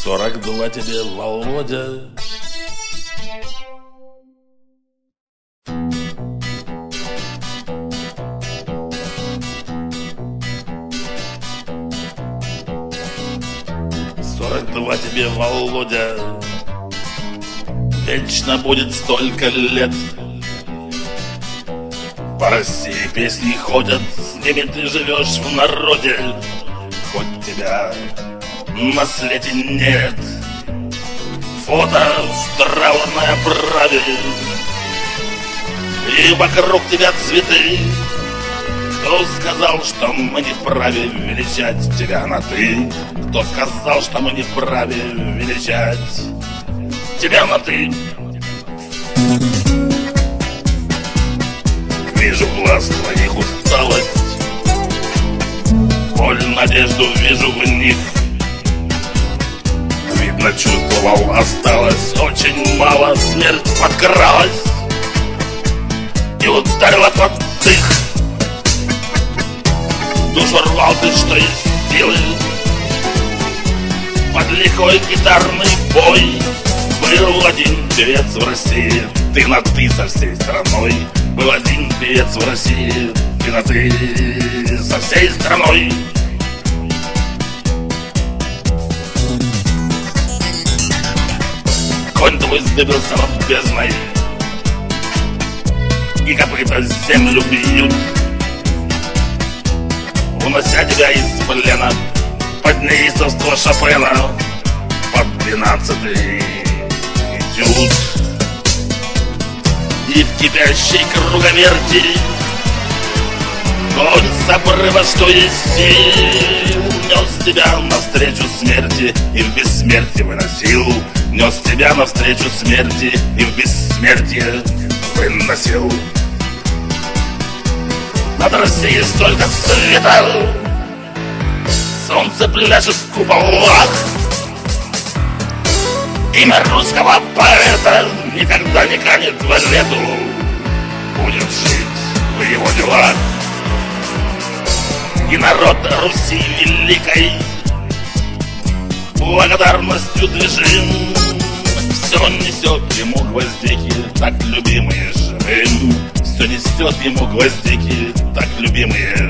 42 тебе, Володя. «42 тебе, Володя, вечно будет столько лет. По России песни ходят, с ними ты живешь в народе, хоть тебя на свете нет. Фото в траурной оправе, и вокруг тебя цветы. Кто сказал, что мы не вправе величать тебя на «ты»? Кто сказал, что мы не вправе величать тебя на «ты»? Вижу глаз твоих усталость, боль, надежду вижу в них. Видно, чувствовал, осталось очень мало, смерть подкралась и ударила под дых. Душу рвал ты, что есть силы, под лихой гитарный бой. Был один певец в России, ты на «ты» со всей страной. Был один певец в России, ты на «ты» со всей страной. Конь твой сдыбился над бездной, и копыта землю бьют, унося тебя из плена под неистовство Шопена, под 12-й этюд. И в кипящей круговерти конь с обрыва, что есть сил, нес тебя навстречу смерти и в бессмертие выносил. Нес тебя навстречу смерти и в бессмертие выносил. Над Россией столько света, солнце пляшет в куполах. Имя русского поэта никогда не канет в лету, будет жить в его делах. И народ Руси великой благодарностью движим, все несет ему гвоздики, так любимые живым. Все несет ему гвоздики, так любимые